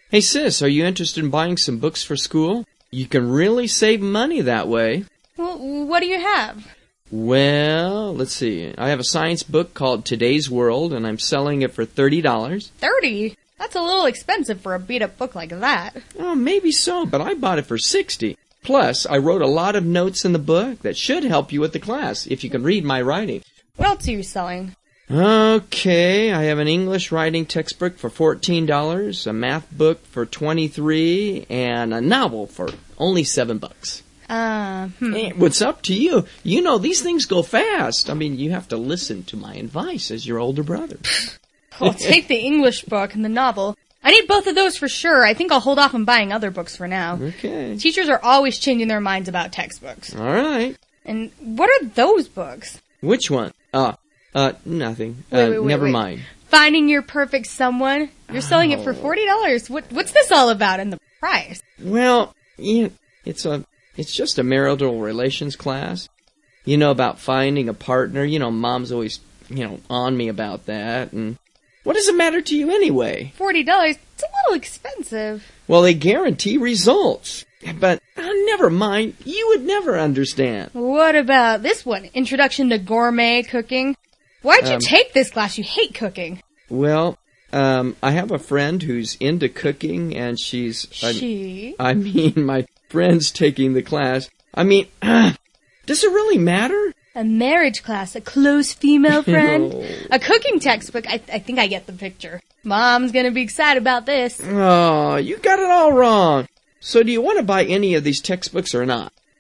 Hey sis, are you interested in buying some books for school? You can really save money that way. Well, what do you have? Well, let's see. I have a science book called Today's World, and I'm selling it for $30. $30? That's a little expensive for a beat-up book like that. Oh, maybe so, but I bought it for $60. Plus, I wrote a lot of notes in the book that should help you with the class, if you can read my writing. What else are you selling? Okay, I have an English writing textbook for $14, a math book for $23, and a novel for only $7. What's up to you? You know, these things go fast. I mean, you have to listen to my advice as your older brother. I'll take the English book and the novel. I need both of those for sure. I think I'll hold off on buying other books for now. Okay. Teachers are always changing their minds about textbooks. All right. And what are those books? Which one? Nothing. Wait. Never mind. Finding Your Perfect Someone. You're selling it for $40. What's this all about and the price? Well, yeah, it's just a marital relations class. You know, about finding a partner. You know, Mom's always, on me about that. And what does it matter to you anyway? $40? It's a little expensive. Well, they guarantee results. But never mind. You would never understand. What about this one? Introduction to Gourmet Cooking. Why'd you take this class? You hate cooking. Well, I have a friend who's into cooking, and she's... I mean, my friend's taking the class. I mean, does it really matter? A marriage class, a close female friend, No. a cooking textbook. I think I get the picture. Mom's gonna be excited about this. Oh, you got it all wrong. So do you want to buy any of these textbooks or not?